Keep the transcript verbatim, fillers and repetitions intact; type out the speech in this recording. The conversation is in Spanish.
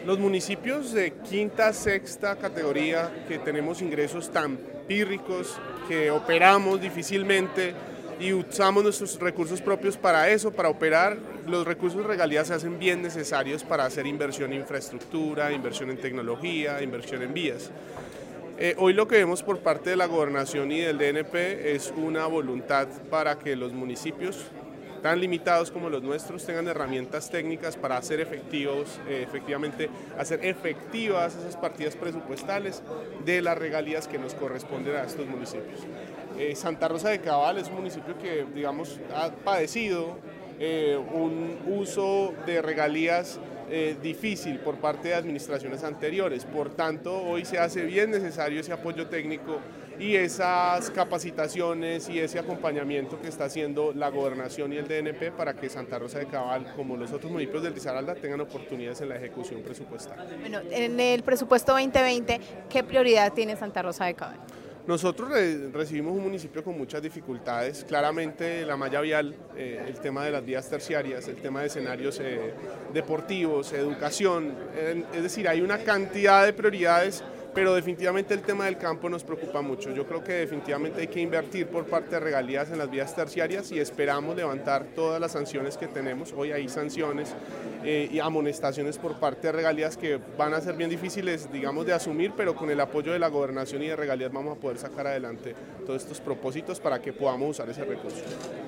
Los municipios de quinta, sexta categoría, que tenemos ingresos tan pírricos, que operamos difícilmente y usamos nuestros recursos propios para eso, para operar, los recursos de regalías se hacen bien necesarios para hacer inversión en infraestructura, inversión en tecnología, inversión en vías. Eh, hoy lo que vemos por parte de la Gobernación y del D N P es una voluntad para que los municipios tan limitados como los nuestros tengan herramientas técnicas para hacer efectivos, eh, efectivamente, hacer efectivas esas partidas presupuestales de las regalías que nos corresponden a estos municipios. Eh, Santa Rosa de Cabal es un municipio que, digamos, ha padecido eh, un uso de regalías Eh, difícil por parte de administraciones anteriores, por tanto hoy se hace bien necesario ese apoyo técnico y esas capacitaciones y ese acompañamiento que está haciendo la Gobernación y el D N P para que Santa Rosa de Cabal, como los otros municipios del Risaralda, tengan oportunidades en la ejecución presupuestal. Bueno, en el presupuesto veinte veinte, ¿qué prioridad tiene Santa Rosa de Cabal? Nosotros re recibimos un municipio con muchas dificultades, claramente la malla vial, eh, el tema de las vías terciarias, el tema de escenarios eh, deportivos, educación, eh, es decir, hay una cantidad de prioridades, pero definitivamente el tema del campo nos preocupa mucho. Yo creo que definitivamente hay que invertir por parte de regalías en las vías terciarias y esperamos levantar todas las sanciones que tenemos. Hoy hay sanciones eh, y amonestaciones por parte de regalías que van a ser bien difíciles, digamos, de asumir, pero con el apoyo de la Gobernación y de regalías vamos a poder sacar adelante todos estos propósitos para que podamos usar ese recurso.